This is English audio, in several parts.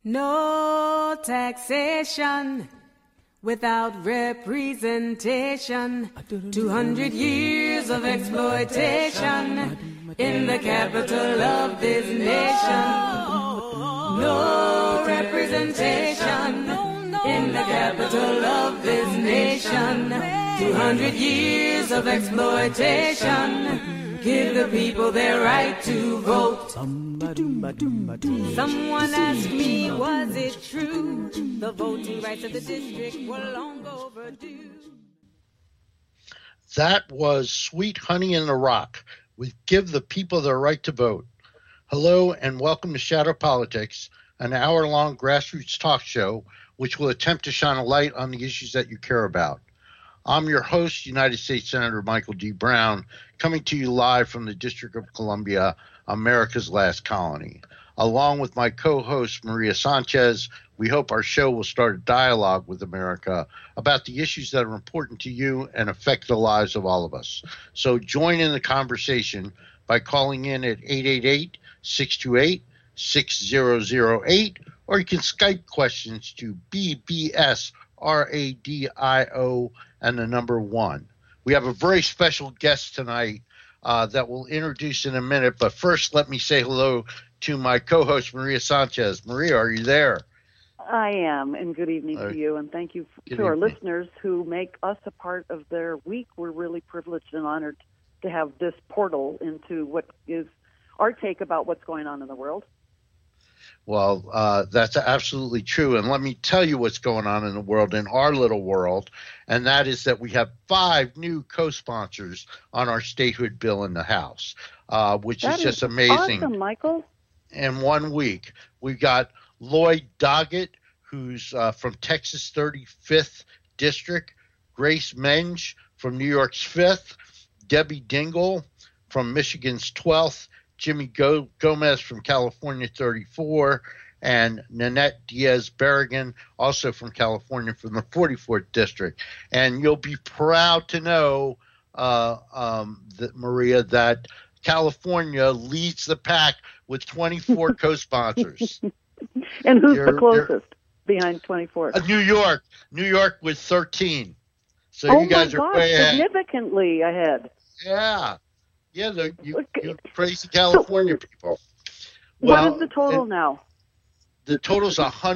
No taxation without representation. 200 years of exploitation in the capital of this nation. No representation in the capital of this nation. 200 years of exploitation. Give the people their right to vote. Someone asked me, was it true? The voting rights of the district were long overdue. That was Sweet Honey in the Rock with Give the People Their Right to Vote. Hello and welcome to Shadow Politics, an hour-long grassroots talk show which will attempt to shine a light on the issues that you care about. I'm your host, United States Senator Michael D. Brown, coming to you live from the District of Columbia, America's last colony. Along with my co-host, Maria Sanchez, we hope our show will start a dialogue with America about the issues that are important to you and affect the lives of all of us. So join in the conversation by calling in at 888-628-6008, or you can Skype questions to BBS RADIO and the number 1. We have a very special guest tonight that we'll introduce in a minute, but first let me say hello to my co-host, Maria Sanchez. Maria, are you there? I am, and good evening to you, and thank you to our listeners who make us a part of their week. We're really privileged and honored to have this portal into what is our take about what's going on in the world. Well, that's absolutely true. And let me tell you what's going on in the world, in our little world, and that is that we have 5 new co-sponsors on our statehood bill in the House, which is just amazing. Awesome, Michael. In 1 week, we got Lloyd Doggett, who's from Texas' 35th District, Grace Menge from New York's 5th, Debbie Dingell from Michigan's 12th, Jimmy Gomez from California, 34, and Nanette Diaz-Berrigan, also from California, from the 44th District. And you'll be proud to know, Maria, that California leads the pack with 24 co-sponsors. And who's the closest behind 24? New York with 13. So you guys are way ahead. Significantly ahead. Yeah. Yeah, you crazy California people. Well, what is the total now? The total's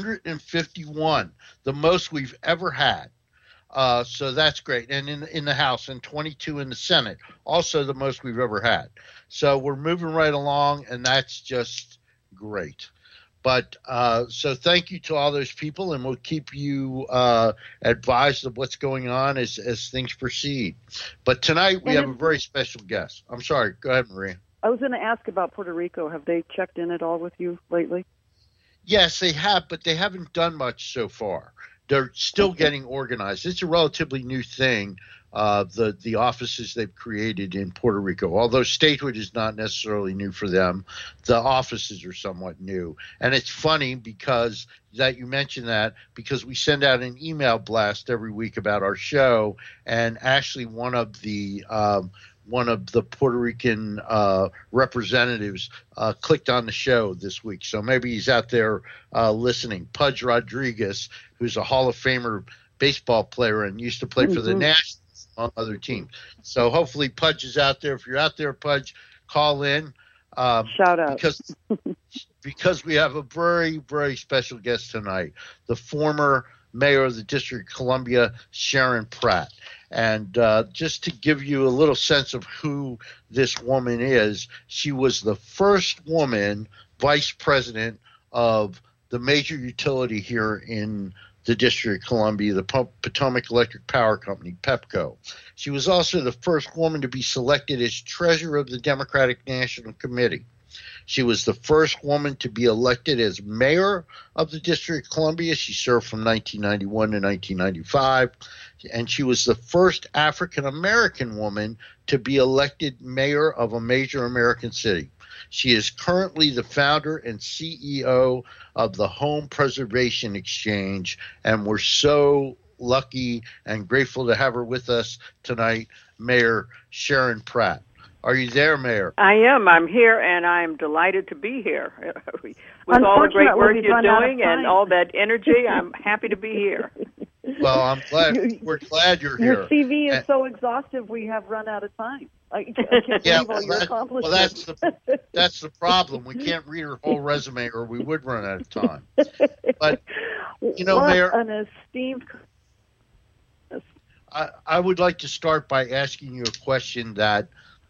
151, the most we've ever had. So that's great. And in the House, and 22 in the Senate, also the most we've ever had. So we're moving right along, and that's just great. But so thank you to all those people, and we'll keep you advised of what's going on as things proceed. But tonight we have a very special guest. I'm sorry. Go ahead, Maria. I was going to ask about Puerto Rico. Have they checked in at all with you lately? Yes, they have, but they haven't done much so far. They're still getting organized. It's a relatively new thing, the offices they've created in Puerto Rico. Although statehood is not necessarily new for them, the offices are somewhat new. And it's funny because that you mentioned that, because we send out an email blast every week about our show, and actually one of the Puerto Rican representatives clicked on the show this week. So maybe he's out there listening. Pudge Rodriguez, who's a Hall of Famer baseball player and used to play for the Nationals, among other teams. So hopefully Pudge is out there. If you're out there, Pudge, call in. Shout out. Because we have a very, very special guest tonight, the former mayor of the District of Columbia, Sharon Pratt. And just to give you a little sense of who this woman is, she was the first woman vice president of the major utility here in the District of Columbia, the Potomac Electric Power Company, PEPCO. She was also the first woman to be selected as treasurer of the Democratic National Committee. She was the first woman to be elected as mayor of the District of Columbia. She served from 1991 to 1995. And she was the first African-American woman to be elected mayor of a major American city. She is currently the founder and CEO of the Home Preservation Exchange, and we're so lucky and grateful to have her with us tonight, Mayor Sharon Pratt. Are you there, Mayor? I am. I'm here, and I'm delighted to be here. With all the great work you're doing and all that energy, I'm happy to be here. Well, I'm glad. We're glad you're here. Your CV is so exhaustive, we have run out of time. I can't believe all your accomplishments. Well, that's the problem. We can't read her whole resume, or we would run out of time. But Mayor, an esteemed. I would like to start by asking you a question that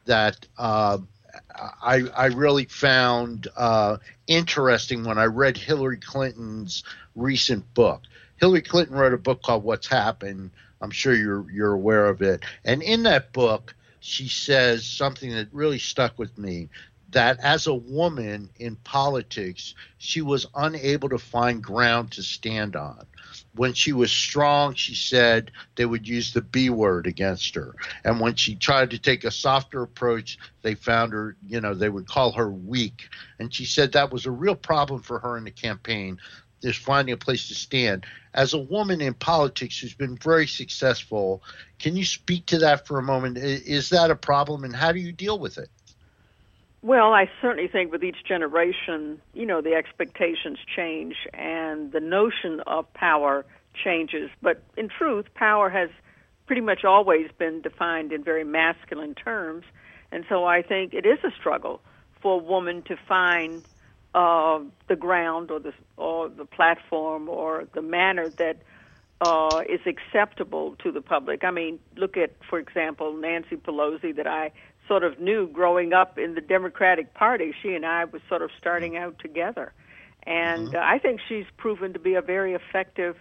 I really found interesting when I read Hillary Clinton's recent book. Hillary Clinton wrote a book called What's Happened. I'm sure you're aware of it. And in that book, she says something that really stuck with me, that as a woman in politics, she was unable to find ground to stand on. When she was strong, she said they would use the B word against her. And when she tried to take a softer approach, they found her, they would call her weak. And she said that was a real problem for her in the campaign, is finding a place to stand. As a woman in politics who's been very successful, can you speak to that for a moment? Is that a problem, and how do you deal with it? Well, I certainly think with each generation, the expectations change and the notion of power changes. But in truth, power has pretty much always been defined in very masculine terms. And so I think it is a struggle for a woman to find the ground or the platform or the manner that is acceptable to the public. I mean, look at, for example, Nancy Pelosi, that I sort of knew growing up in the Democratic Party. She and I was sort of starting out together. And I think she's proven to be a very effective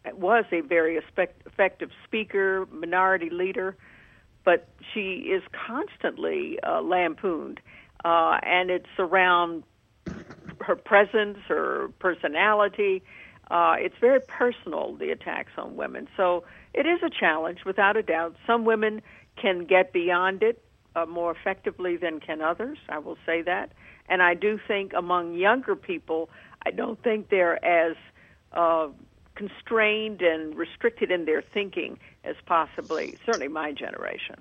speaker, minority leader, but she is constantly lampooned. And it's around her presence, her personality. It's very personal, the attacks on women. So it is a challenge, without a doubt. Some women can get beyond it more effectively than can others, I will say that. And I do think among younger people, I don't think they're as constrained and restricted in their thinking as possibly, certainly my generation.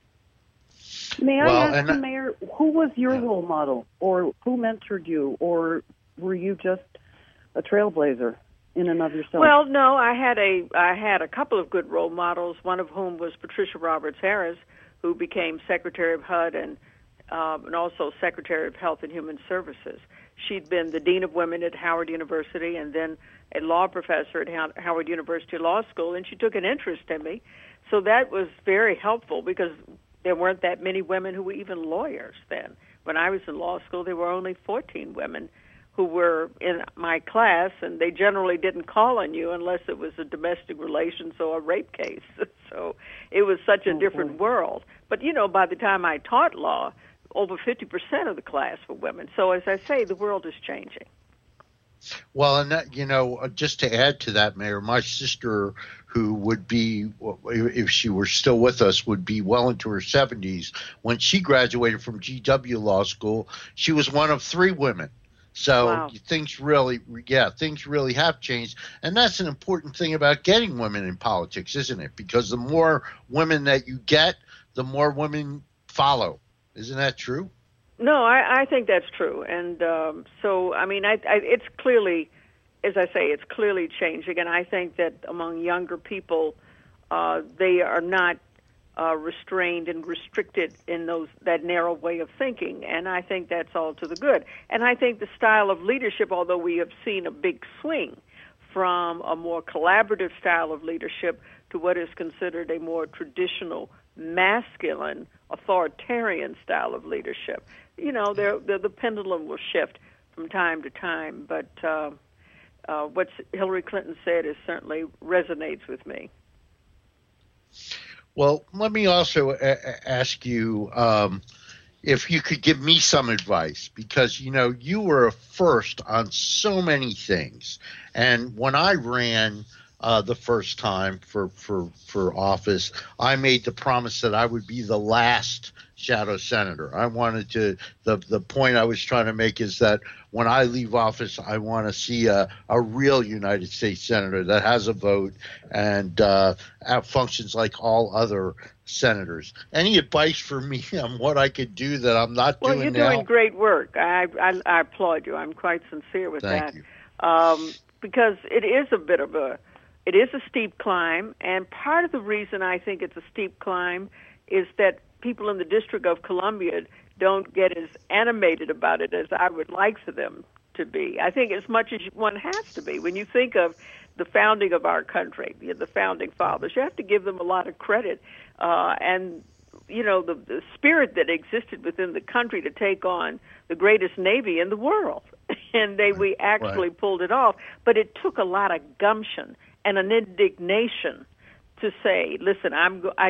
May I ask you, Mayor, who was your role model, or who mentored you, or were you just a trailblazer in and of yourself? Well, no, I had a couple of good role models, one of whom was Patricia Roberts Harris, who became Secretary of HUD and also Secretary of Health and Human Services. She'd been the Dean of Women at Howard University and then a law professor at Howard University Law School, and she took an interest in me. So that was very helpful because there weren't that many women who were even lawyers then. When I was in law school, there were only 14 women who were in my class, and they generally didn't call on you unless it was a domestic relations or a rape case. So it was such a different world. But, by the time I taught law, over 50% of the class were women. So as I say, the world is changing. Well, and that, just to add to that, Mayor, my sister, who would be, if she were still with us, would be well into her 70s. When she graduated from GW Law School, she was one of 3 women. So wow. Things really have changed. And that's an important thing about getting women in politics, isn't it? Because the more women that you get, the more women follow. Isn't that true? No, I think that's true. And so, I mean, it's clearly, as I say, it's clearly changing. And I think that among younger people, they are not restrained and restricted in that narrow way of thinking. And I think that's all to the good. And I think the style of leadership, although we have seen a big swing from a more collaborative style of leadership to what is considered a more traditional, masculine, authoritarian style of leadership. The pendulum will shift from time to time, but what Hillary Clinton said certainly resonates with me. Well, let me also ask you if you could give me some advice, because, you were a first on so many things. And when I ran the first time for office, I made the promise that I would be the last shadow senator. I wanted to, the point I was trying to make is that when I leave office, I want to see a real United States senator that has a vote and functions like all other senators. Any advice for me on what I could do that I'm not doing now? Well, you're doing great work. I applaud you. I'm quite sincere with that. Thank you. Because it is a steep climb, and part of the reason I think it's a steep climb is that people in the District of Columbia don't get as animated about it as I would like for them to be. I think as much as one has to be. When you think of the founding of our country, the founding fathers, you have to give them a lot of credit. And, the spirit that existed within the country to take on the greatest Navy in the world. And we actually pulled it off. But it took a lot of gumption and an indignation to say, listen, I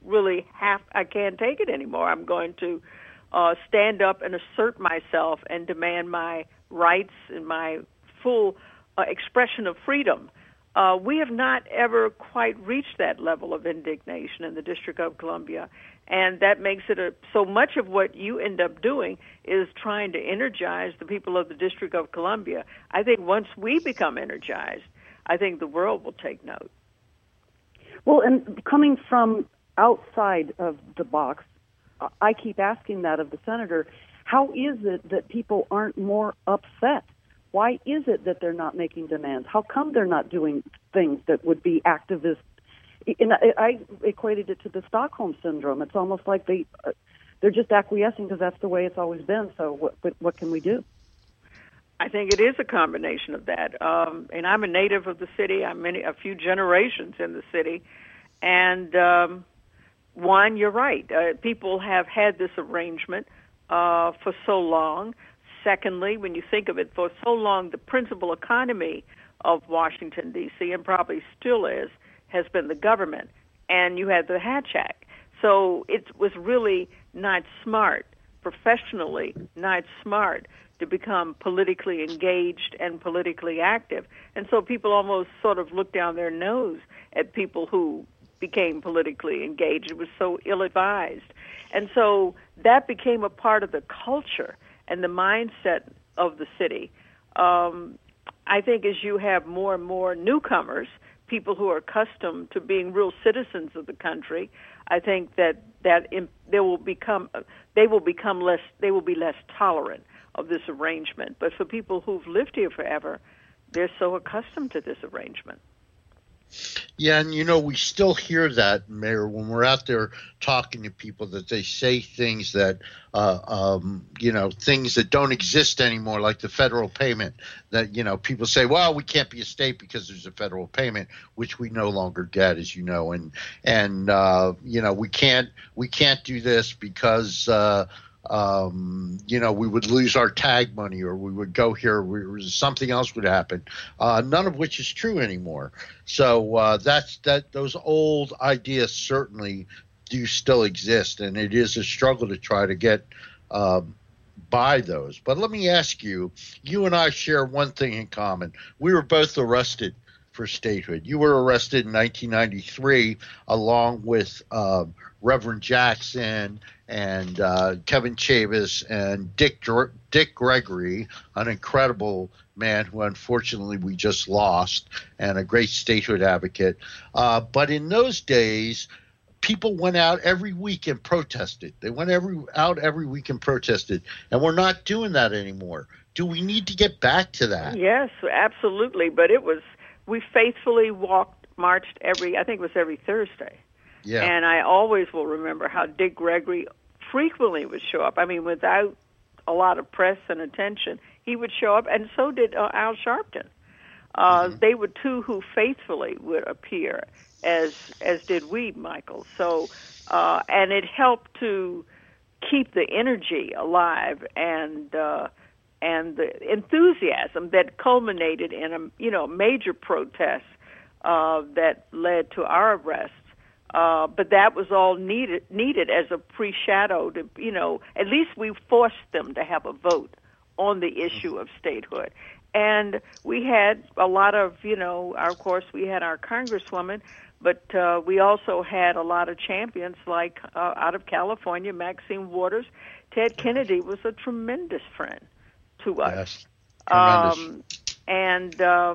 can't take it anymore. I'm going to stand up and assert myself and demand my rights and my full expression of freedom. We have not ever quite reached that level of indignation in the District of Columbia, and that makes it so much of what you end up doing is trying to energize the people of the District of Columbia. I think once we become energized, I think the world will take note. Well, and coming from outside of the box, I keep asking that of the senator. How is it that people aren't more upset? Why is it that they're not making demands? How come they're not doing things that would be activist? And I equated it to the Stockholm Syndrome. It's almost like they're just acquiescing because that's the way it's always been. So what can we do? I think it is a combination of that. And I'm a native of the city. I'm a few generations in the city. And one, you're right. People have had this arrangement for so long. Secondly, when you think of it, for so long, the principal economy of Washington, D.C., and probably still is, has been the government. And you had the Hatch Act. So it was really not smart, professionally not smart, to become politically engaged and politically active. And so people almost sort of look down their nose at people who became politically engaged. It was so ill-advised. And so that became a part of the culture and the mindset of the city. I think as you have more and more newcomers, people who are accustomed to being real citizens of the country, I think that they will be less tolerant of this arrangement. But for people who've lived here forever, they're so accustomed to this arrangement. Yeah, and we still hear that, Mayor, when we're out there talking to people, that they say things that, things that don't exist anymore, like the federal payment. That people say, well, we can't be a state because there's a federal payment, which we no longer get, as you know, and we can't do this because. We would lose our tag money, or we would go here, something else would happen, none of which is true anymore. So those old ideas certainly do still exist, and it is a struggle to try to get by those. But let me ask you and I share one thing in common. We were both arrested for statehood. You were arrested in 1993 along with Reverend Jackson and Kevin Chavis and Dick Gregory, an incredible man who unfortunately we just lost, and a great statehood advocate. But in those days, people went out every week and protested. They went out every week and protested, and we're not doing that anymore. Do we need to get back to that? Yes, absolutely. But we faithfully marched every Thursday. Yeah. And I always will remember how Dick Gregory frequently would show up. I mean, without a lot of press and attention, he would show up, and so did Al Sharpton. They were two who faithfully would appear, as did we, Michael. So, and it helped to keep the energy alive and the enthusiasm that culminated in a major protest that led to our arrests. But that was all needed as a pre-shadow to, at least we forced them to have a vote on the issue of statehood. And we had a lot of, of course, we had our Congresswoman, but we also had a lot of champions like out of California, Maxine Waters. Ted Kennedy was a tremendous friend to us. Yes, tremendous.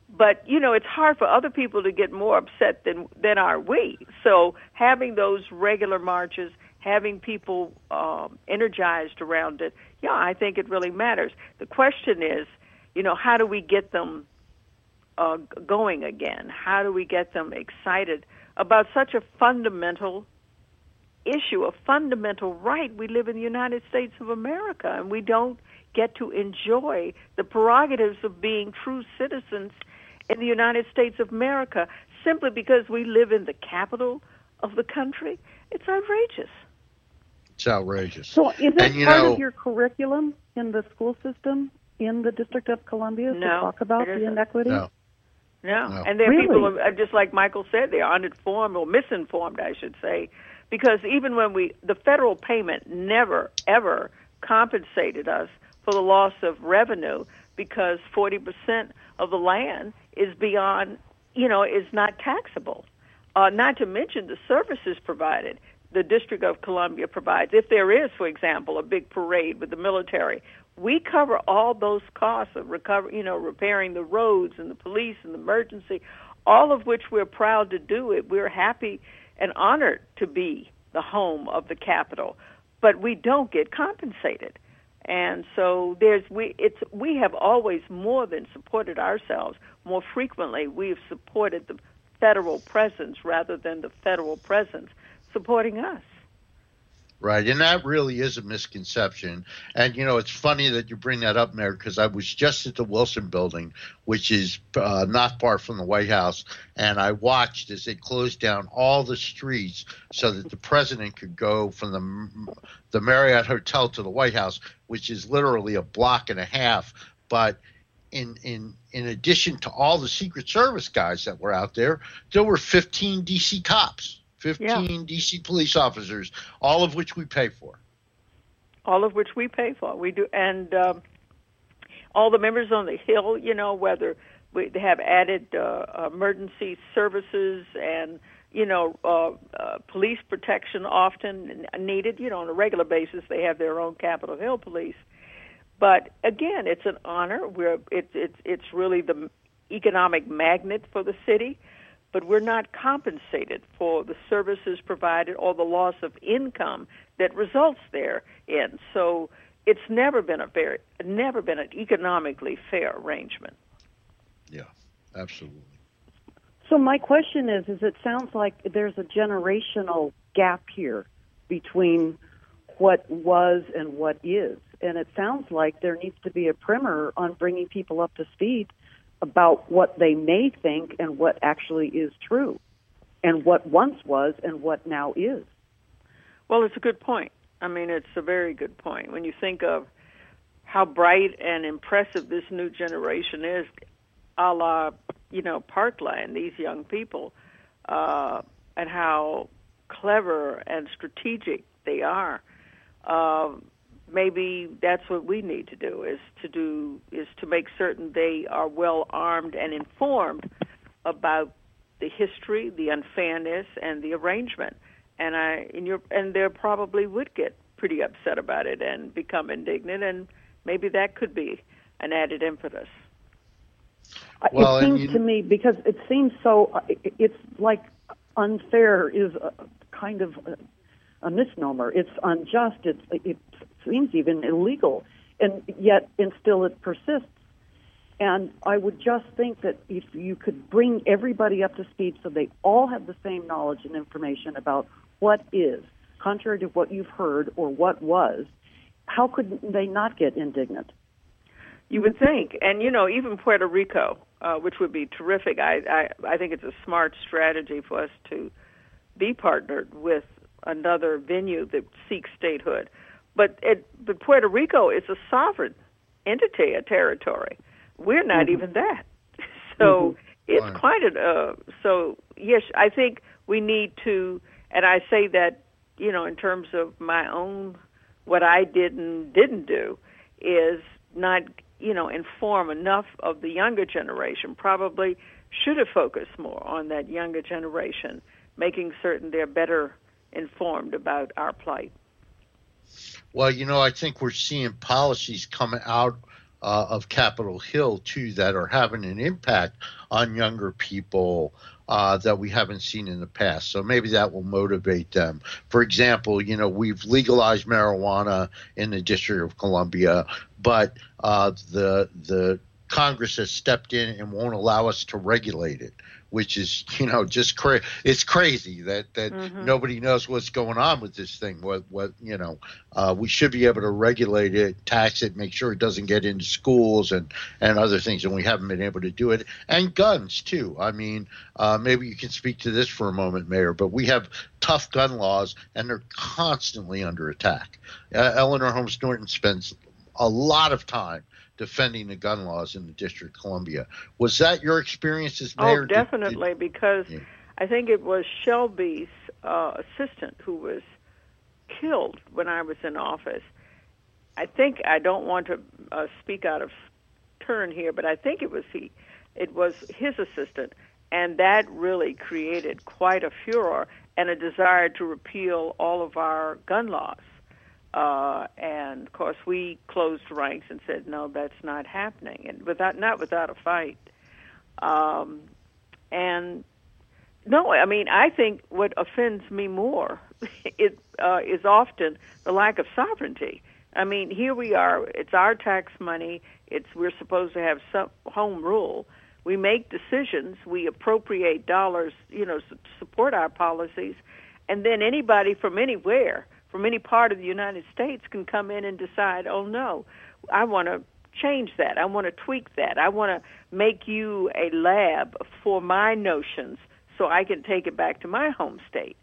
But, it's hard for other people to get more upset than are we. So having those regular marches, having people energized around it, I think it really matters. The question is, how do we get them going again? How do we get them excited about such a fundamental issue, a fundamental right? We live in the United States of America, and we don't get to enjoy the prerogatives of being true citizens in the United States of America simply because we live in the capital of the country. It's outrageous. It's outrageous. So is it part of your curriculum in the school system in the District of Columbia to talk about the inequity? No. And there are people, just like Michael said, they are uninformed or misinformed, I should say, because even when the federal payment never, ever compensated us for the loss of revenue because 40% of the land is beyond, is not taxable. Not to mention the services provided. The District of Columbia provides. If there is, for example, a big parade with the military, we cover all those costs of repairing the roads and the police and the emergency, all of which we're proud to do it. We're happy and honored to be the home of the Capitol, but we don't get compensated. And so we have always more than supported ourselves. More frequently, we've supported the federal presence rather than the federal presence supporting us. Right, and that really is a misconception. And, it's funny that you bring that up, Mayor, because I was just at the Wilson Building, which is not far from the White House, and I watched as they closed down all the streets so that the president could go from the Marriott Hotel to the White House, which is literally a block and a half. But in addition to all the Secret Service guys that were out there were 15 D.C. cops. 15 D.C. police officers, all of which we pay for. All of which we pay for. We do. And all the members on the Hill, whether they have added emergency services and, police protection often needed. On a regular basis, they have their own Capitol Hill police. But, again, it's an honor. It's really the economic magnet for the city. But we're not compensated for the services provided or the loss of income that results therein. So it's never been an economically fair arrangement. Yeah, absolutely. So my question is it sounds like there's a generational gap here between what was and what is. And it sounds like there needs to be a primer on bringing people up to speed about what they may think and what actually is true, and what once was and what now is. Well, it's a good point. I mean, it's a very good point. When you think of how bright and impressive this new generation is, a la, Parkland, these young people, and how clever and strategic they are, maybe that's what we need to do is to make certain they are well armed and informed about the history, the unfairness, and the arrangement. And they probably would get pretty upset about it and become indignant, and maybe that could be an added impetus. Well, it seems to me, because it seems so, it's like unfair is a kind of a misnomer. It's unjust. It seems even illegal, and still it persists. And I would just think that if you could bring everybody up to speed so they all have the same knowledge and information about what is, contrary to what you've heard or what was, how could they not get indignant? You would think. And, even Puerto Rico, which would be terrific. I think it's a smart strategy for us to be partnered with another venue that seeks statehood. But Puerto Rico is a sovereign entity, a territory. We're not even that. So it's quite so yes, I think we need to, and I say that, in terms of my own, what I did and didn't do is not, inform enough of the younger generation. Probably should have focused more on that younger generation, making certain they're better informed about our plight. Well, I think we're seeing policies come out of Capitol Hill, too, that are having an impact on younger people that we haven't seen in the past. So maybe that will motivate them. For example, we've legalized marijuana in the District of Columbia, but the Congress has stepped in and won't allow us to regulate it, which is, just crazy. It's crazy that nobody knows what's going on with this thing. We should be able to regulate it, tax it, make sure it doesn't get into schools and other things, and we haven't been able to do it. And guns, too. I mean, maybe you can speak to this for a moment, Mayor, but we have tough gun laws, and they're constantly under attack. Eleanor Holmes Norton spends a lot of time defending the gun laws in the District of Columbia. Was that your experience as mayor? Oh, definitely, because I think it was Shelby's assistant who was killed when I was in office. I don't want to speak out of turn here, but I think it was his assistant, and that really created quite a furor and a desire to repeal all of our gun laws. And of course, we closed ranks and said, no, that's not happening, and not without a fight. And no, I mean, I think what offends me more is often the lack of sovereignty. I mean, here we are; it's our tax money. We're supposed to have some home rule. We make decisions. We appropriate dollars, to support our policies, and then anybody from anywhere, from any part of the United States, can come in and decide, oh, no, I want to change that. I want to tweak that. I want to make you a lab for my notions so I can take it back to my home state.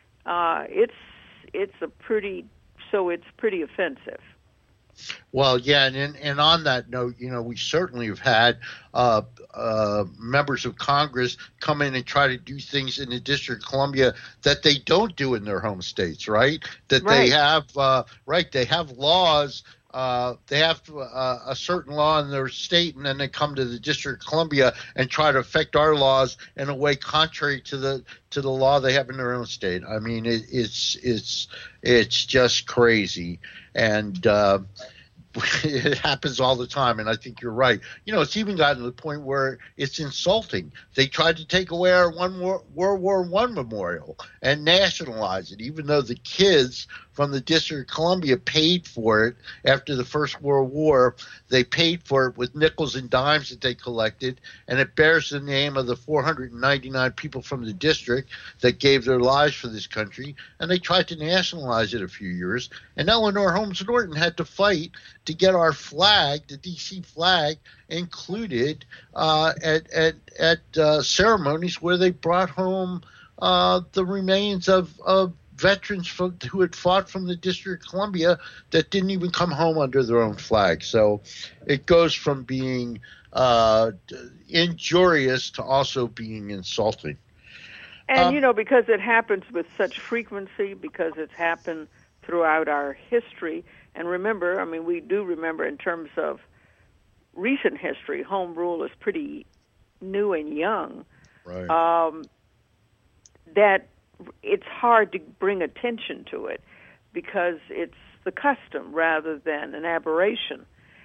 It's pretty offensive. Well, yeah, and on that note, we certainly have had members of Congress come in and try to do things in the District of Columbia that they don't do in their home states, right? They have they have laws. They have a certain law in their state, and then they come to the District of Columbia and try to affect our laws in a way contrary to the law they have in their own state. I mean, it's just crazy, and it happens all the time, and I think you're right. It's even gotten to the point where it's insulting. They tried to take away our World War I memorial and nationalize it, even though the kids from the District of Columbia paid for it after the First World War. They paid for it with nickels and dimes that they collected, and it bears the name of the 499 people from the district that gave their lives for this country, and they tried to nationalize it a few years, and Eleanor Holmes Norton had to fight to get our flag, the D.C. flag, included at ceremonies where they brought home the remains of veterans who had fought from the District of Columbia that didn't even come home under their own flag. So it goes from being injurious to also being insulting. And, because it happens with such frequency, because it's happened throughout our history. And remember, I mean, we do remember in terms of recent history, home rule is pretty new and young. Right. That it's hard to bring attention to it because it's the custom rather than an aberration.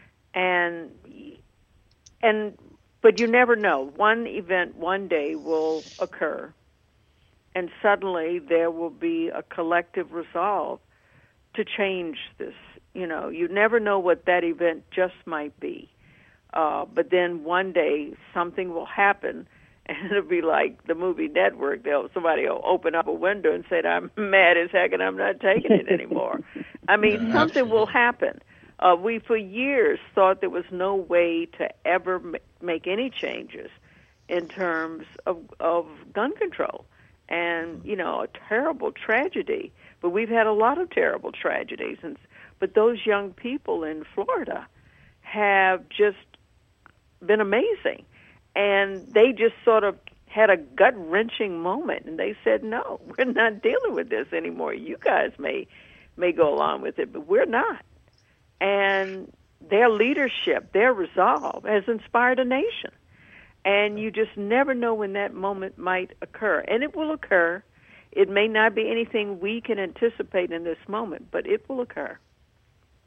But you never know. One event one day will occur, and suddenly there will be a collective resolve to change this. You never know what that event just might be. But then one day something will happen, and it'll be like the movie Network. Somebody will open up a window and say, I'm mad as heck and I'm not taking it anymore. I mean, something will happen. We, for years, thought there was no way to ever make any changes in terms of gun control. And, a terrible tragedy. But we've had a lot of terrible tragedies. But those young people in Florida have just been amazing. And they just sort of had a gut-wrenching moment, and they said, no, we're not dealing with this anymore. You guys may go along with it, but we're not. And their leadership, their resolve has inspired a nation. And you just never know when that moment might occur. And it will occur. It may not be anything we can anticipate in this moment, but it will occur.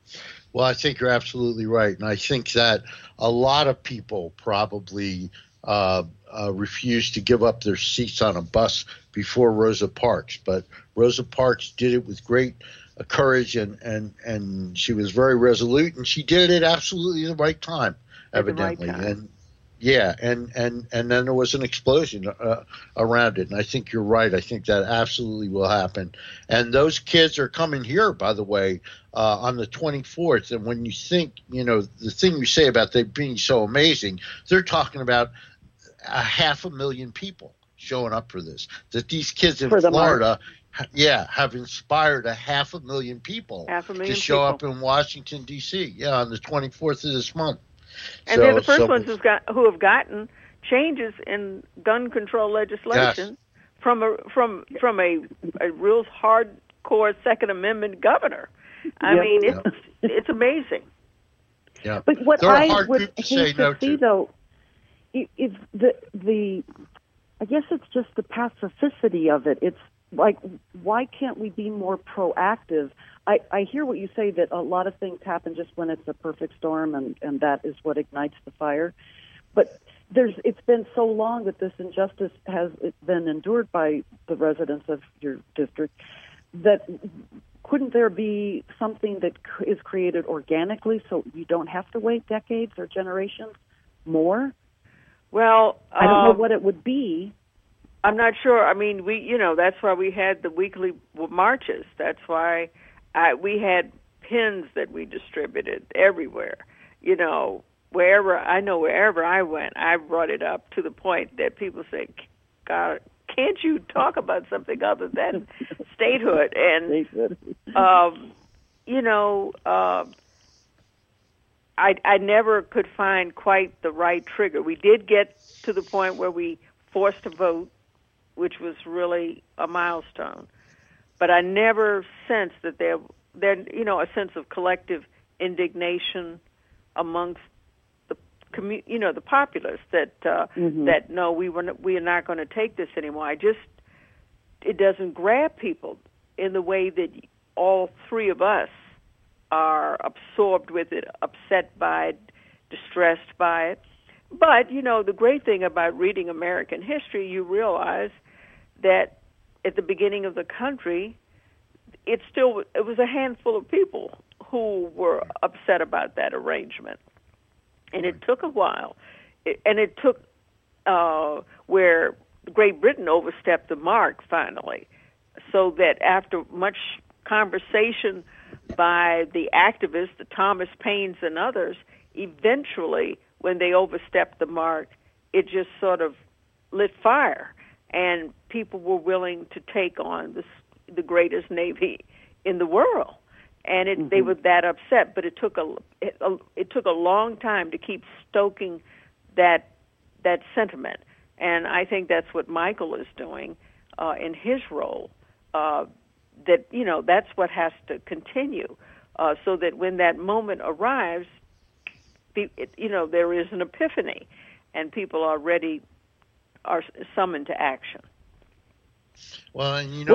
Well, I think you're absolutely right. And I think that a lot of people probably refused to give up their seats on a bus before Rosa Parks. But Rosa Parks did it with great courage, and she was very resolute, and she did it at absolutely the right time, evidently. Right time. And yeah, and then there was an explosion around it. And I think you're right. I think that absolutely will happen. And those kids are coming here, by the way, on the 24th. And when you think, the thing you say about them being so amazing, they're talking about 500,000 people showing up for this. That these kids in Florida, have inspired 500,000 people to show up in Washington, D.C., on the 24th of this month. And they're the first ones who have gotten changes in gun control legislation from a real hardcore Second Amendment governor. I mean, it's amazing. Yeah, but what I would hate to see, though, is the I guess it's just the pacificity of it. It's like, why can't we be more proactive? I hear what you say, that a lot of things happen just when it's a perfect storm, and that is what ignites the fire. But it's been so long that this injustice has been endured by the residents of your district, that couldn't there be something that is created organically so you don't have to wait decades or generations more? Well, I don't know what it would be. I'm not sure. I mean, that's why we had the weekly marches. That's why we had pins that we distributed everywhere. Wherever I went, I brought it up to the point that people say, God, can't you talk about something other than statehood? And, I never could find quite the right trigger. We did get to the point where we forced a vote, which was really a milestone. But I never sensed that there a sense of collective indignation amongst the populace that that no, we are not going to take this anymore. It doesn't grab people in the way that all three of us are absorbed with it, upset by it, distressed by it. But the great thing about reading American history, you realize that at the beginning of the country, it was a handful of people who were upset about that arrangement. And it took a while. It took where Great Britain overstepped the mark finally, so that after much conversation by the activists, the Thomas Paines and others, eventually, when they overstepped the mark, it just sort of lit fire, and people were willing to take on the greatest navy in the world, and they were that upset. But it took a long time to keep stoking that sentiment, and I think that's what Michael is doing in his role. That's what has to continue, so that when that moment arrives, there is an epiphany, and people are summoned to action. Well, and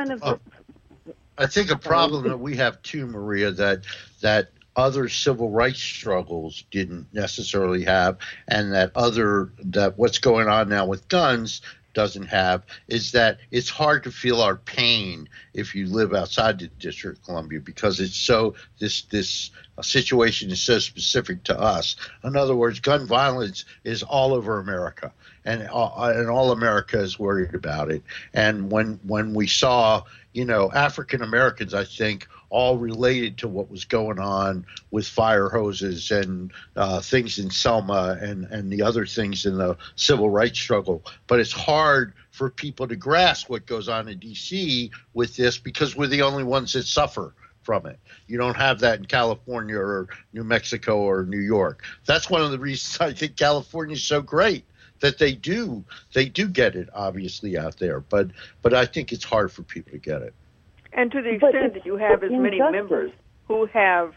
I think a problem that we have too, Maria, that other civil rights struggles didn't necessarily have, and that what's going on now with guns doesn't have, is that it's hard to feel our pain if you live outside the District of Columbia, because it's so this situation is so specific to us. In other words, gun violence is all over America, and all America is worried about it. And when we saw, African Americans, I think, all related to what was going on with fire hoses and things in Selma and the other things in the civil rights struggle. But it's hard for people to grasp what goes on in D.C. with this, because we're the only ones that suffer from it. You don't have that in California or New Mexico or New York. That's one of the reasons I think California is so great, that they do get it, obviously, out there. But I think it's hard for people to get it. And to the extent that you have as many members who have,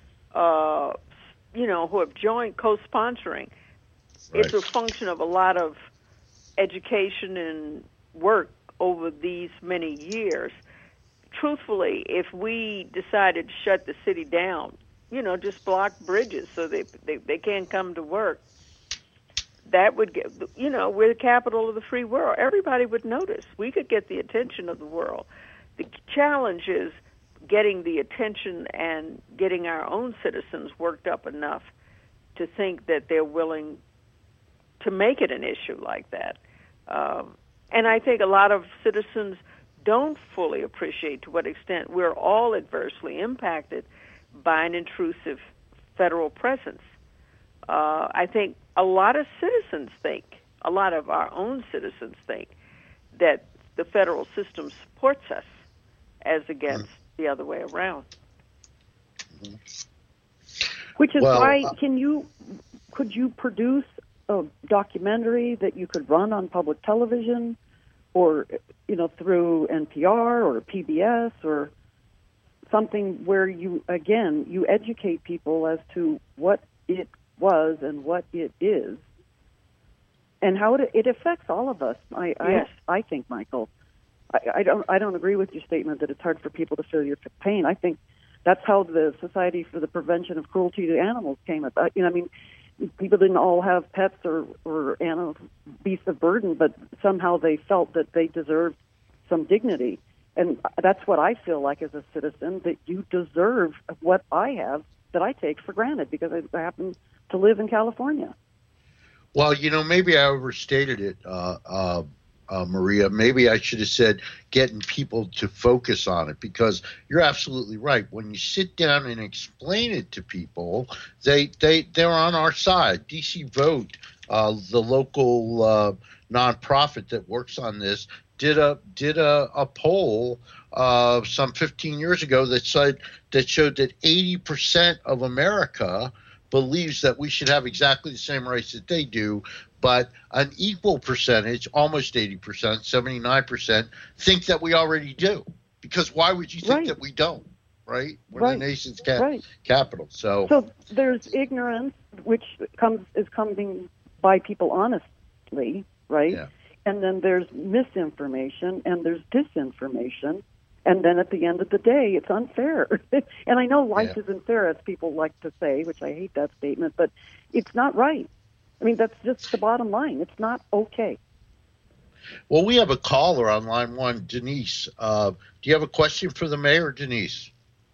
who have joined co-sponsoring, it's a function of a lot of education and work over these many years. Truthfully, if we decided to shut the city down just block bridges so they can't come to work. That would get, we're the capital of the free world. Everybody would notice. We could get the attention of the world. The challenge is getting the attention and getting our own citizens worked up enough to think that they're willing to make it an issue like that. And I think a lot of citizens don't fully appreciate to what extent we're all adversely impacted by an intrusive federal presence. I think a lot of our own citizens think that the federal system supports us as against the other way around. Which is why, could you produce a documentary that you could run on public television, or through NPR or PBS or something where you educate people as to what it was and what it is, and how it affects all of us. I think, Michael, I don't agree with your statement that it's hard for people to feel your pain. I think that's how the Society for the Prevention of Cruelty to Animals came about. People didn't all have pets or animals, beasts of burden, but somehow they felt that they deserved some dignity. And that's what I feel like as a citizen, that you deserve what I have that I take for granted because I happen to live in California. Well, maybe I overstated it, Maria. Maybe I should have said getting people to focus on it, because you're absolutely right. When you sit down and explain it to people, they're on our side. DC Vote, the local nonprofit that works on this, did a poll some 15 years ago that showed that 80% of America believes that we should have exactly the same rights that they do, but an equal percentage, almost 80%, 79%, think that we already do. Because why would you think that we don't, right? We're the nation's capital. So there's ignorance, which is coming by people honestly, right? Yeah. And then there's misinformation and there's disinformation. And then at the end of the day, it's unfair. And I know life isn't fair, as people like to say, which I hate that statement, but it's not right. I mean, that's just the bottom line. It's not okay. Well, we have a caller on line one, Denise. Do you have a question for the mayor, Denise?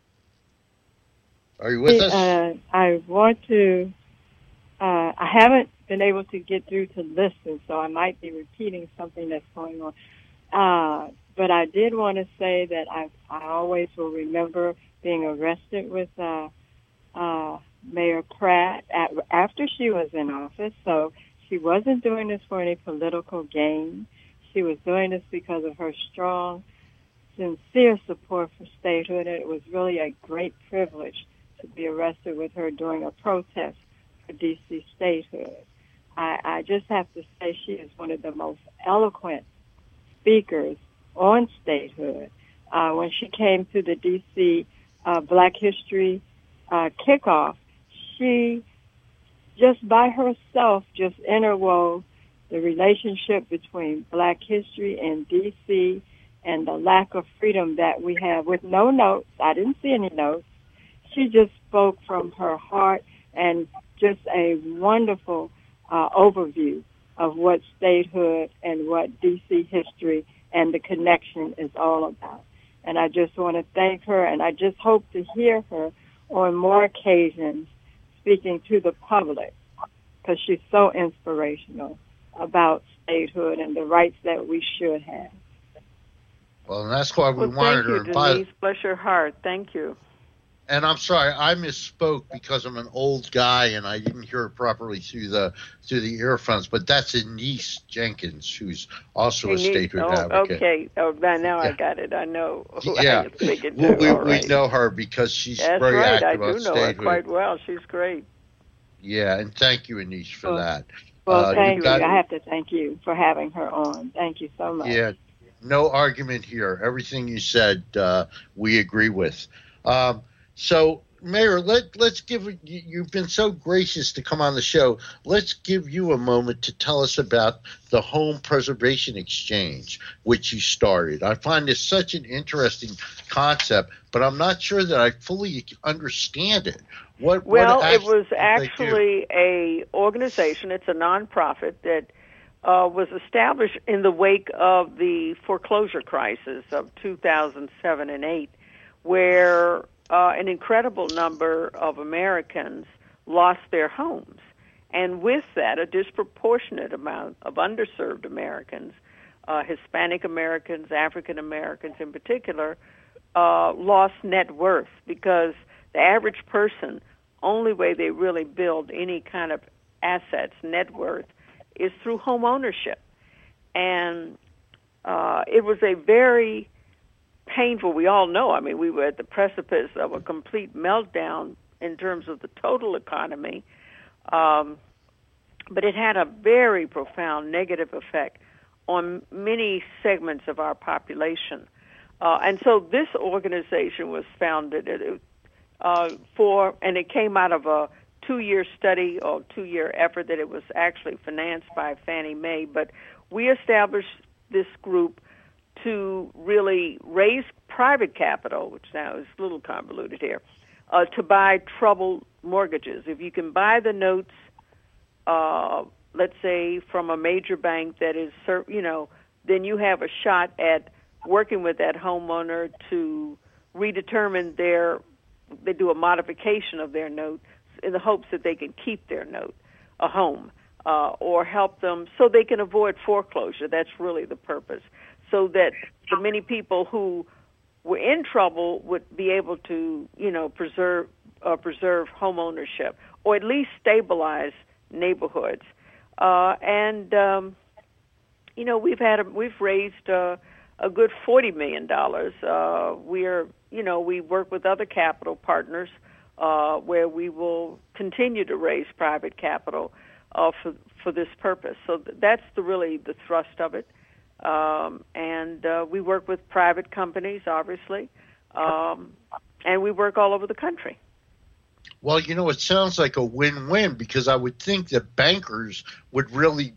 Are you with us? I want to, I haven't been able to get through to listen, so I might be repeating something that's going on. But I did want to say that I always will remember being arrested with Mayor Pratt after she was in office. So she wasn't doing this for any political gain. She was doing this because of her strong, sincere support for statehood. And it was really a great privilege to be arrested with her during a protest for D.C. statehood. I just have to say she is one of the most eloquent speakers on statehood. When she came to the D.C. Black History kickoff, she just by herself just interwove the relationship between Black history and D.C. and the lack of freedom that we have with no notes. I didn't see any notes. She just spoke from her heart, and just a wonderful overview of what statehood and what D.C. history and the connection is all about. And I just want to thank her, and I just hope to hear her on more occasions speaking to the public, because she's so inspirational about statehood and the rights that we should have. Well, and that's why we wanted her. Thank you, Denise. Bless your heart. Thank you. And I'm sorry, I misspoke because I'm an old guy and I didn't hear it properly through the earphones. But that's Denise Jenkins, who's also a statehood advocate. Okay. Now I got it. I know who I was speaking to. We know her because she's very active on statehood. I do know her quite well. She's great. Yeah, and thank you, Denise, for that. Well, thank you. I have to thank you for having her on. Thank you so much. Yeah, no argument here. Everything you said, we agree with. So, Mayor, let's give you've been so gracious to come on the show. Let's give you a moment to tell us about the Home Preservation Exchange, which you started. I find this such an interesting concept, but I'm not sure that I fully understand it. It was actually a organization. It's a nonprofit that was established in the wake of the foreclosure crisis of 2007 and 8, where an incredible number of Americans lost their homes. And with that, a disproportionate amount of underserved Americans, Hispanic Americans, African Americans in particular, lost net worth, because the average person, only way they really build any kind of assets, net worth, is through home ownership. And it was a very painful, we all know, we were at the precipice of a complete meltdown in terms of the total economy, but it had a very profound negative effect on many segments of our population. And so this organization was founded and it came out of a 2-year study or 2-year effort that it was actually financed by Fannie Mae. But we established this group to really raise private capital, which now is a little convoluted here, to buy troubled mortgages. If you can buy the notes, let's say from a major bank that is, then you have a shot at working with that homeowner to redetermine they do a modification of their note in the hopes that they can keep their note, a home, or help them so they can avoid foreclosure. That's really the purpose, so that the many people who were in trouble would be able to, preserve home ownership, or at least stabilize neighborhoods. We've raised a good $40 million. We work with other capital partners where we will continue to raise private capital for this purpose. So that's really the thrust of it. And we work with private companies, obviously, and we work all over the country. Well, it sounds like a win-win, because I would think that bankers would really,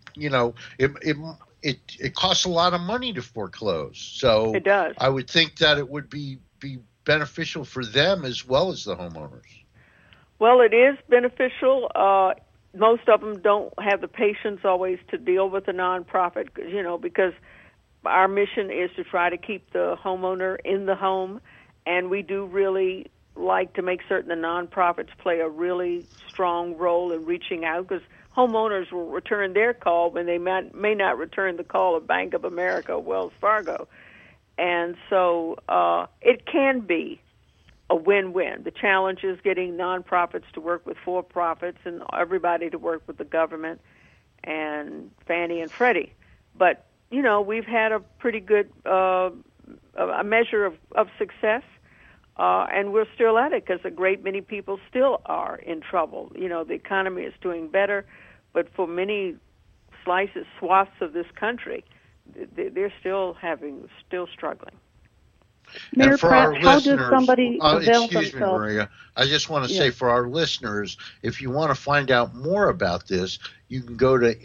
it costs a lot of money to foreclose. So it does. I would think that it would be beneficial for them as well as the homeowners. Well, it is beneficial. Most of them don't have the patience always to deal with a nonprofit, because our mission is to try to keep the homeowner in the home, and we do really like to make certain the nonprofits play a really strong role in reaching out, because homeowners will return their call when they may not return the call of Bank of America or Wells Fargo. And so it can be a win-win. The challenge is getting nonprofits to work with for-profits and everybody to work with the government and Fannie and Freddie. But, we've had a pretty good a measure of success. And we're still at it, because a great many people still are in trouble. The economy is doing better, but for many swaths of this country, they're still struggling. And for our how listeners, does somebody avail excuse me, Maria, I just want to say for our listeners, if you want to find out more about this, you can go to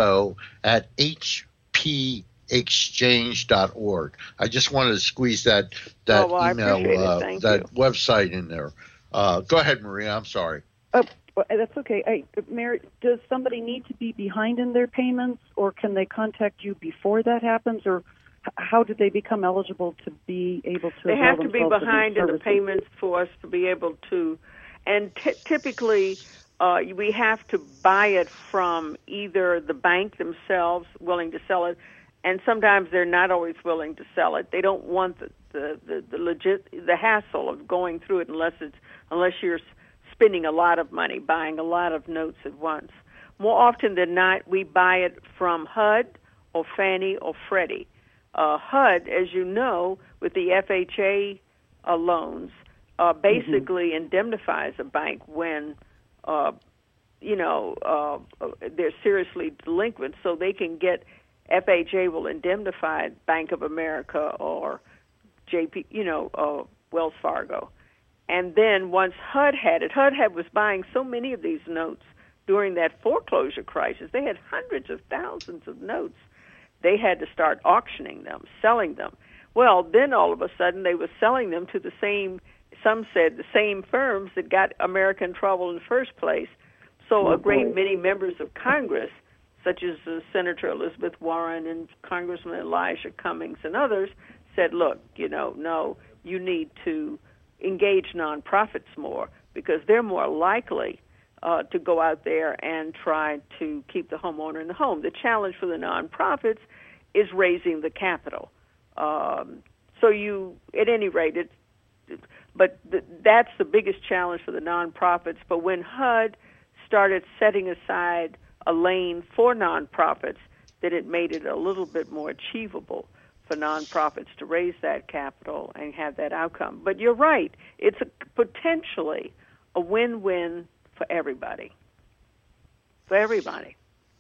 info@hpexchange.org. I just wanted to squeeze that email, that website in there. Go ahead, Maria. I'm sorry. Well, that's okay. Mary, does somebody need to be behind in their payments, or can they contact you before that happens, or how do they become eligible to be able to? They have to be behind in the payments for us to be able to, and typically we have to buy it from either the bank themselves, willing to sell it, and sometimes they're not always willing to sell it. They don't want the hassle of going through it unless you're spending a lot of money, buying a lot of notes at once. More often than not, we buy it from HUD or Fannie or Freddie. HUD, as you know, with the FHA loans, basically indemnifies a bank when, they're seriously delinquent, so they can get, FHA will indemnify Bank of America or Wells Fargo. And then once HUD was buying so many of these notes during that foreclosure crisis. They had hundreds of thousands of notes. They had to start auctioning them, selling them. Well, then all of a sudden they were selling them to the some said the same firms that got America in trouble in the first place. So a great many members of Congress, such as Senator Elizabeth Warren and Congressman Elijah Cummings and others, said, look, no, you need to engage nonprofits more because they're more likely to go out there and try to keep the homeowner in the home. The challenge for the nonprofits is raising the capital. So at any rate, that's the biggest challenge for the nonprofits. But when HUD started setting aside a lane for nonprofits, that it made it a little bit more achievable for nonprofits to raise that capital and have that outcome. But you're right. It's potentially a win-win for everybody. For everybody.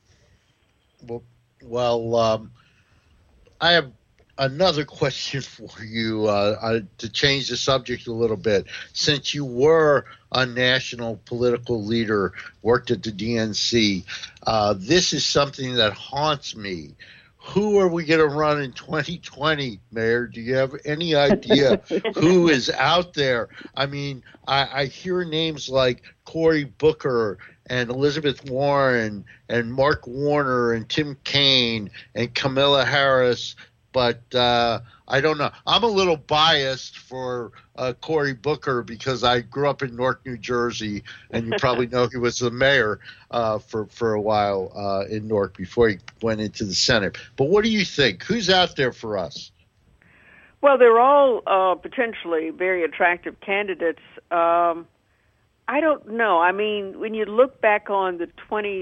Well, I have another question for you to change the subject a little bit. Since you were a national political leader, worked at the DNC, this is something that haunts me. Who are we going to run in 2020, Mayor? Do you have any idea who is out there? I mean, I hear names like Cory Booker and Elizabeth Warren and Mark Warner and Tim Kaine and Kamala Harris, but I don't know. I'm a little biased for Cory Booker because I grew up in Newark, New Jersey, and you probably know he was the mayor for a while in Newark before he went into the Senate. But what do you think? Who's out there for us? Well, they're all potentially very attractive candidates. I don't know. I mean, when you look back on the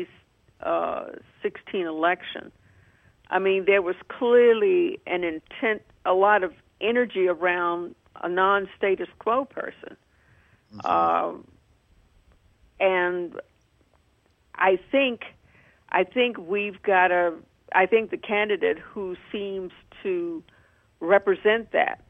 2016 election, I mean, there was clearly an intent, a lot of energy around a non-status quo person. Mm-hmm. And I think we've got I think the candidate who seems to represent that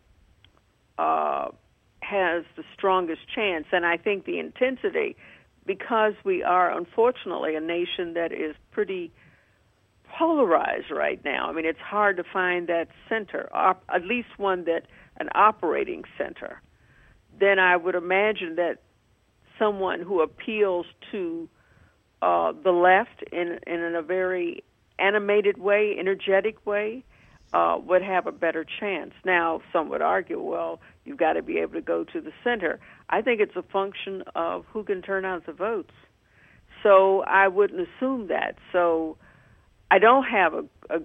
has the strongest chance. And I think the intensity, because we are unfortunately a nation that is pretty polarized right now. I mean, it's hard to find that center, at least one an operating center. Then I would imagine that someone who appeals to the left in a very animated way, energetic way, would have a better chance. Now, some would argue, well, you've got to be able to go to the center. I think it's a function of who can turn out the votes. So I wouldn't assume that. So I don't have a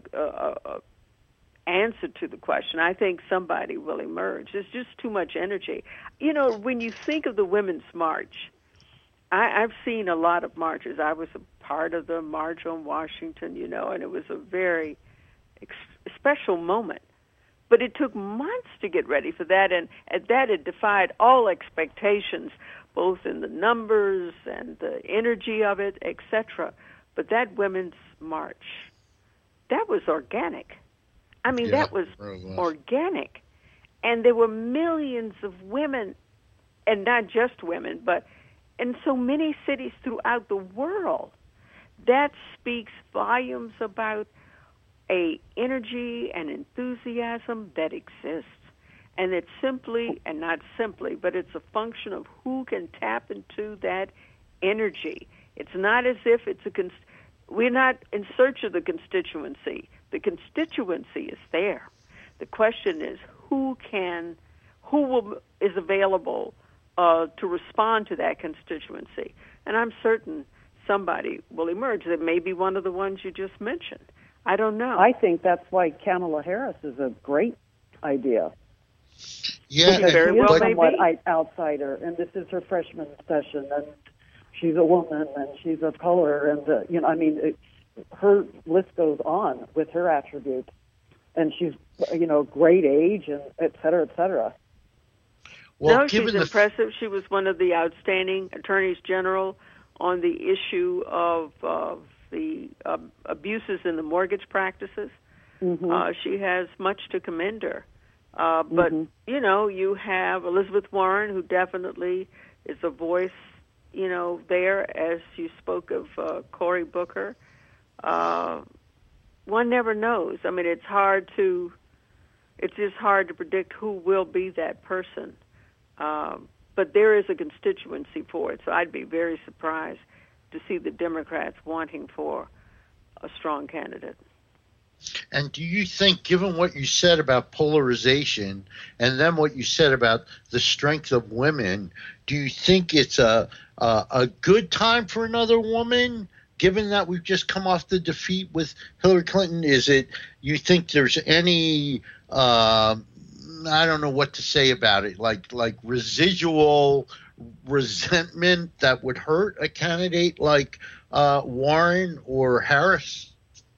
answer to the question. I think somebody will emerge. There's just too much energy. You know, when you think of the Women's March, I've seen a lot of marches. I was a part of the March on Washington, and it was a very special moment. But it took months to get ready for that, and at that it defied all expectations, both in the numbers and the energy of it, etc. But that Women's March, that was organic. I mean, that was organic. And there were millions of women, and not just women, but in so many cities throughout the world. That speaks volumes about a energy and enthusiasm that exists. And it's simply, and not simply, but it's a function of who can tap into that energy. It's not as if we're not in search of the constituency. The constituency is there. The question is who is available to respond to that constituency. And I'm certain somebody will emerge. That may be one of the ones you just mentioned. I don't know. I think that's why Kamala Harris is a great idea. Yeah, because very she well is may somewhat be. outsider, and this is her freshman session, and she's a woman, and she's of color, and her list goes on with her attributes, and she's great age, and et cetera, et cetera. Well, no, she's impressive. She was one of the outstanding attorneys general on the issue of the abuses in the mortgage practices. Mm-hmm. She has much to commend her. But, you have Elizabeth Warren, who definitely is a voice, there, as you spoke of Cory Booker. One never knows. I mean, it's just hard to predict who will be that person. but there is a constituency for it. So I'd be very surprised to see the Democrats wanting for a strong candidate. And do you think, given what you said about polarization and then what you said about the strength of women, do you think it's a good time for another woman, given that we've just come off the defeat with Hillary Clinton? Is it, you think there's any, I don't know what to say about it, like residual resentment that would hurt a candidate like Warren or Harris?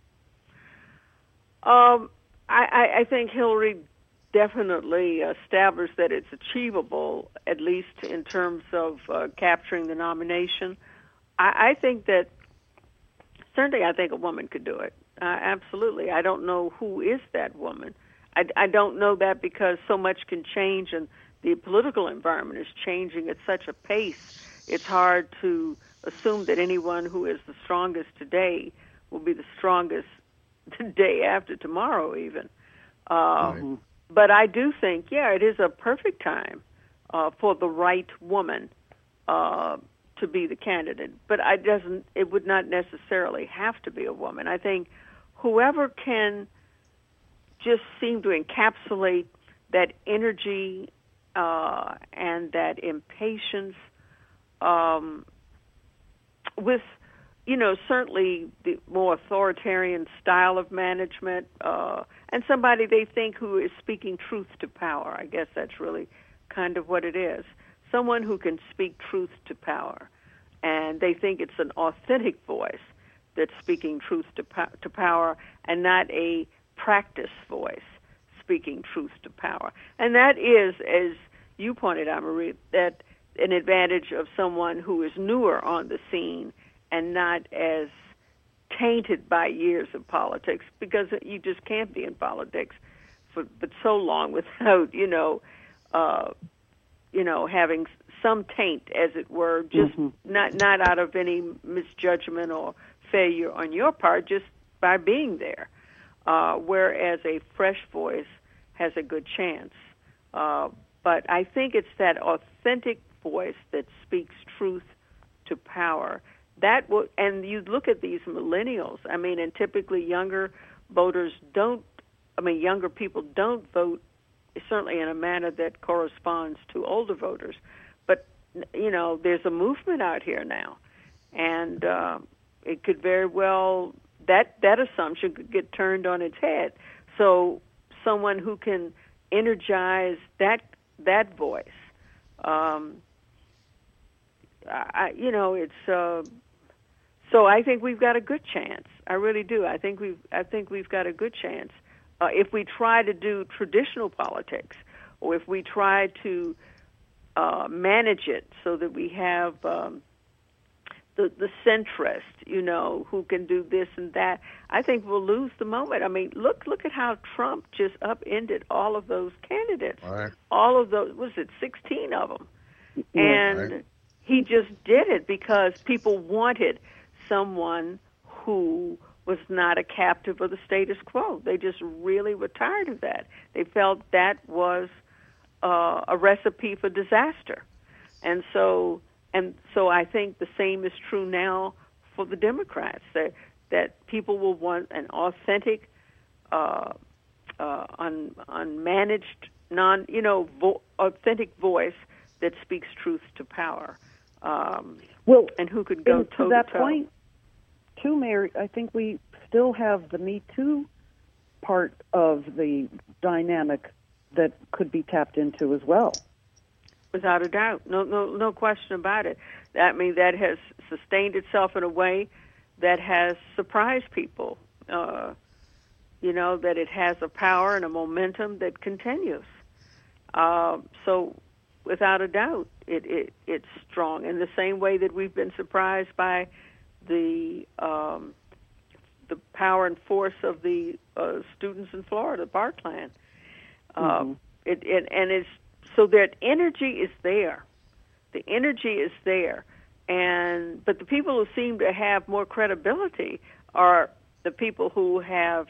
I think Hillary definitely established that it's achievable, at least in terms of capturing the nomination. I think that certainly I think a woman could do it. Absolutely. I don't know who is that woman. I don't know that because so much can change and the political environment is changing at such a pace. It's hard to assume that anyone who is the strongest today will be the strongest the day after tomorrow even. Right. But I do think, it is a perfect time for the right woman to be the candidate. But it would not necessarily have to be a woman. I think whoever can just seem to encapsulate that energy and that impatience with certainly the more authoritarian style of management, and somebody they think who is speaking truth to power. I guess that's really kind of what it is. Someone who can speak truth to power, and they think it's an authentic voice that's speaking truth to power, and not a practice voice speaking truth to power. And that is, as you pointed out, Marie, that an advantage of someone who is newer on the scene and not as tainted by years of politics, because you just can't be in politics but so long without, having some taint, as it were, just not out of any misjudgment or failure on your part, just by being there. Whereas a fresh voice has a good chance. But I think it's that authentic voice that speaks truth to power. And you look at these millennials, and typically younger people don't vote, certainly in a manner that corresponds to older voters. But, there's a movement out here now. And it could very well, that assumption could get turned on its head. So someone who can energize that voice, so I think we've got a good chance. I really do. I think we've got a good chance. If we try to do traditional politics, or if we try to manage it so that we have the centrist, who can do this and that, I think we'll lose the moment. Look at how Trump just upended all of those candidates. Right. All of those, 16 of them. And he just did it because people wanted someone who was not a captive of the status quo. They just really were tired of that. They felt that was a recipe for disaster. And so I think the same is true now for the Democrats, that people will want an authentic, unmanaged, authentic voice that speaks truth to power. And who could go toe-to-toe. To that point, too, Mary, I think we still have the Me Too part of the dynamic that could be tapped into as well. Without a doubt. No question about it. That has sustained itself in a way that has surprised people. That it has a power and a momentum that continues. So without a doubt, it's strong. In the same way that we've been surprised by the power and force of the students in Florida, Parkland. It's so that energy is there. The energy is there, but the people who seem to have more credibility are the people who are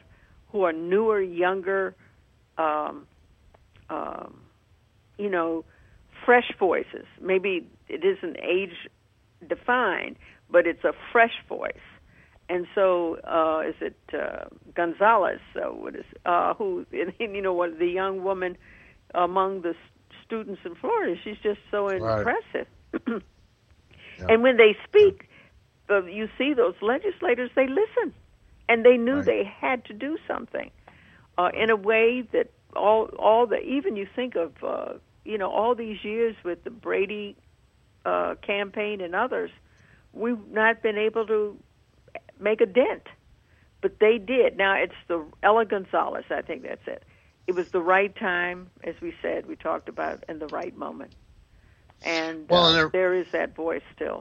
newer, younger, fresh voices. Maybe it isn't age defined, but it's a fresh voice. And so, is it Gonzalez? What is who? You know, what the young woman among the students in Florida? She's just so impressive. Yeah. And when they speak, you see those legislators. They listen, and they knew they had to do something in a way that all the even you think of all these years with the Brady campaign and others, we've not been able to make a dent, but they did. Now it's the Ella Gonzalez. I think that's it. It was the right time, as we said, we talked about, in the right moment, and there is that voice still.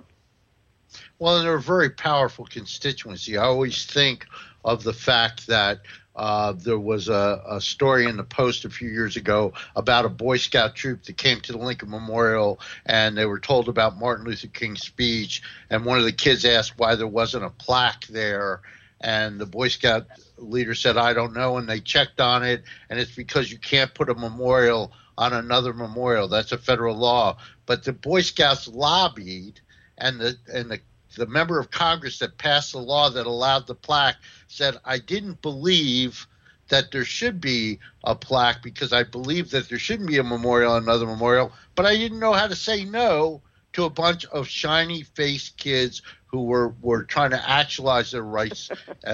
Well, they're a very powerful constituency. I always think of the fact that there was a story in the Post a few years ago about a Boy Scout troop that came to the Lincoln Memorial, and they were told about Martin Luther King's speech, and one of the kids asked why there wasn't a plaque there, and the Boy Scout leader said, I don't know, and they checked on it, and it's because you can't put a memorial on another memorial. That's a federal law. But the Boy Scouts lobbied, and the member of Congress that passed the law that allowed the plaque said, I didn't believe that there should be a plaque because I believe that there shouldn't be a memorial on another memorial, but I didn't know how to say no to a bunch of shiny-faced kids who were trying to actualize their rights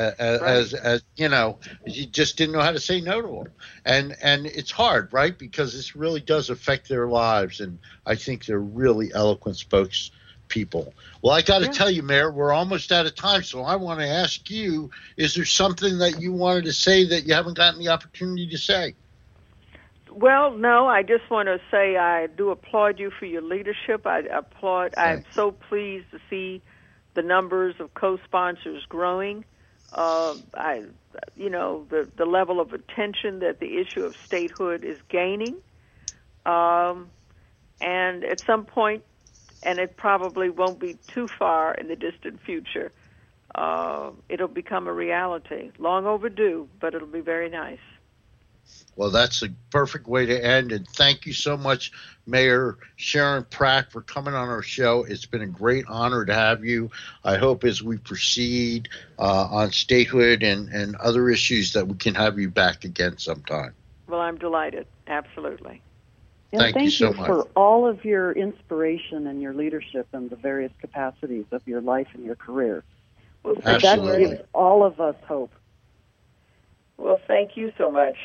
as you just didn't know how to say no to them. And it's hard, right, because this really does affect their lives, and I think they're really eloquent spokespeople. Well, I got to tell you, Mayor, we're almost out of time, so I want to ask you, is there something that you wanted to say that you haven't gotten the opportunity to say? Well, no, I just want to say I do applaud you for your leadership. I'm so pleased to see the numbers of co-sponsors growing. The level of attention that the issue of statehood is gaining. And at some point, and it probably won't be too far in the distant future, it'll become a reality. Long overdue, but it'll be very nice. Well, that's a perfect way to end, and thank you so much, Mayor Sharon Pratt, for coming on our show. It's been a great honor to have you. I hope as we proceed on statehood and other issues that we can have you back again sometime. Well, I'm delighted. Absolutely. And thank you so much for all of your inspiration and your leadership in the various capacities of your life and your career. Well, that gives all of us hope. Well, thank you so much.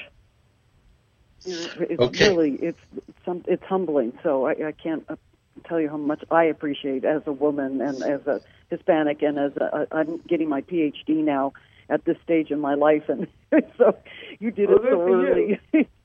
It's really it's humbling. So I can't tell you how much I appreciate as a woman and as a Hispanic, and I'm getting my PhD now at this stage in my life, and so you did it so early.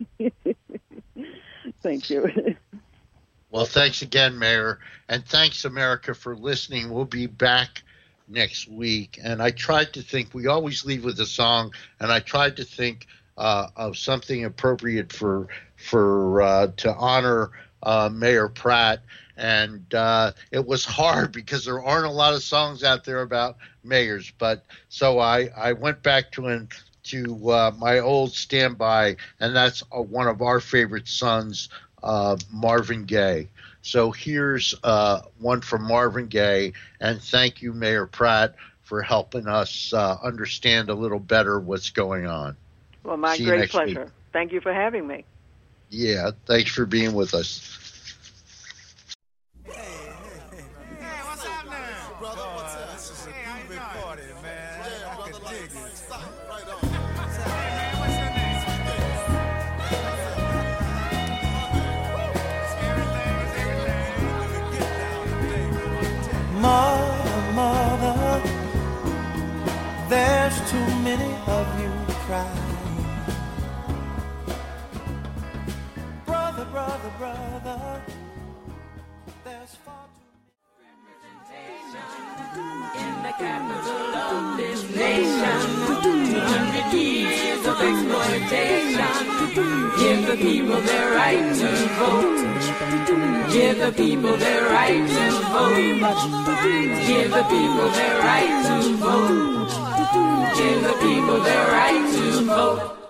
Thank you. Well, thanks again, Mayor, and thanks, America, for listening. We'll be back next week, and I tried to think. We always leave with a song, and I tried to think of something appropriate for to honor Mayor Pratt, and it was hard because there aren't a lot of songs out there about mayors. But so I went back to my old standby, and that's one of our favorite sons, Marvin Gaye. So here's one from Marvin Gaye, and thank you, Mayor Pratt, for helping us understand a little better what's going on. Well, my great pleasure. Thank you for having me. Yeah, thanks for being with us. Hey, what's up now? Brother, what's up? This is a groovy party, man. Yeah, brother, I can dig it. Stop right on. Hey, man, what's your name? Mother, there's too many of you crying. Brother, there's far too many. In the capital of this nation, 200 years of exploitation. Give the people their right to vote. Give the people their right to vote. Give the people their right to vote. Give the people their right to vote.